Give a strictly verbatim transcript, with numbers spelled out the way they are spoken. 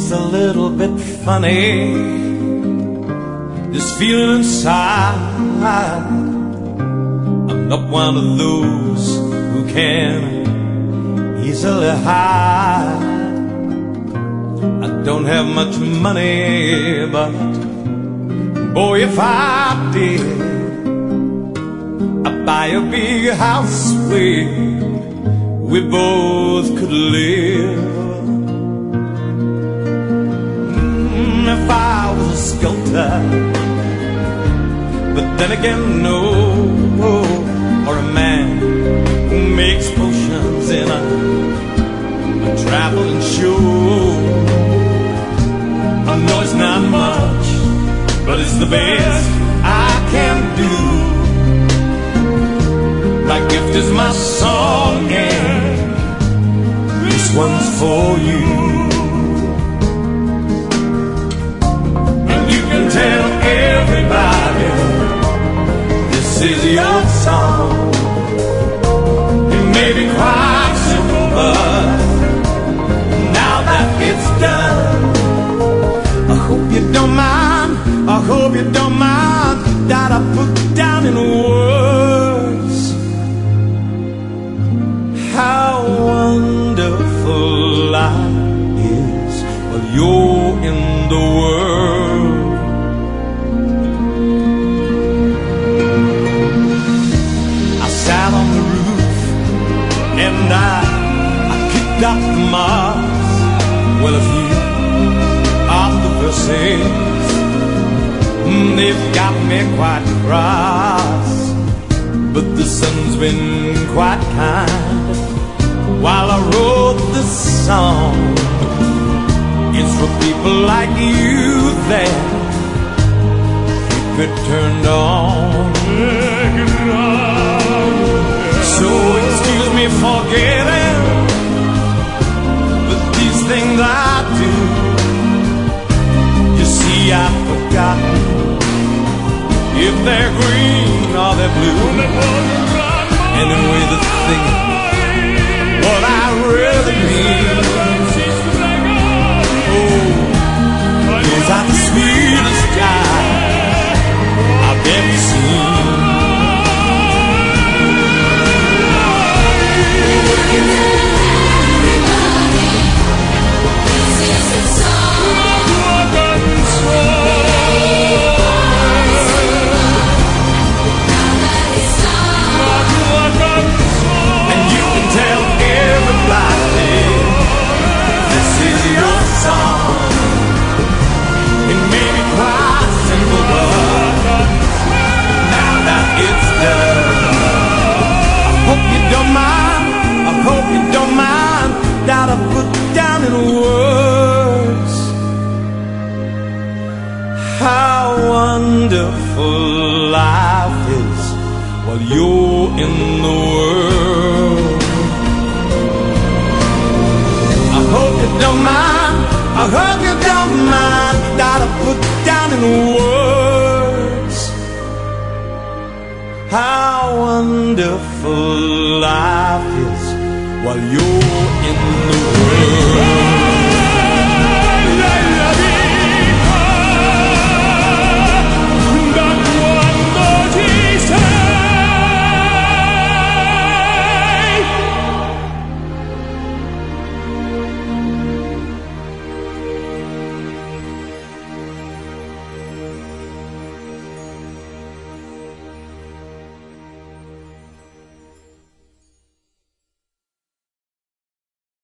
It's a little bit funny, this feeling inside. I'm not one of those who can easily hide. I don't have much money, but boy, if I did, I'd buy a big house where we both could live. Mm, if I was a sculptor, but then again, no, or a man who makes potions in a, a traveling show. I know it's not much, but it's the best I can do. My gift is my song, and this one's for you. And you can tell everybody this is your song. It may be quite simple, but now that it's done, I hope you don't mind, I hope you don't mind that I put down in words how wonderful life is while you're in the world. I sat on the roof and I, I kicked up the moss. Well, a few of the verses, mm, they've got me quite cross, but the sun's been quite kind while I wrote this song. It's for people like you that keep it turned on. So excuse me for getting, but these things I do, you see, I've forgotten if they're green or they're blue. Anyway, the thing, what I really mean, oh, those are the sweetest skies I've ever seen. That I put down in words how wonderful life is while you're in the world. I hope you don't mind, I hope you don't mind that I put down in words how wonderful life is while you're in the world.